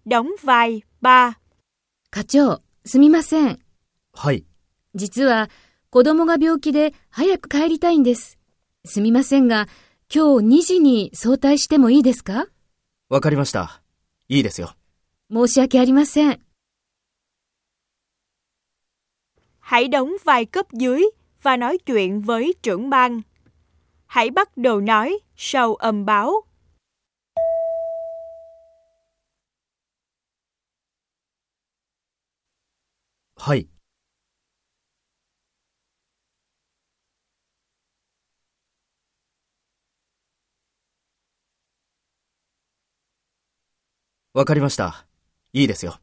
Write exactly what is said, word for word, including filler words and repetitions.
đóng vai ba。 課長、すみません。 はい。 実は子供が病気で早く帰りたいんです。すみませんが、今日にじに早退してもいいですか？ わかりました。いいですよ。 申し訳ありません。 Hãy đóng vai cấp dưới và nói chuyện với trưởng ban. Hãy bắt đầu nói sau âm báo. はい。わかりました。いいですよ。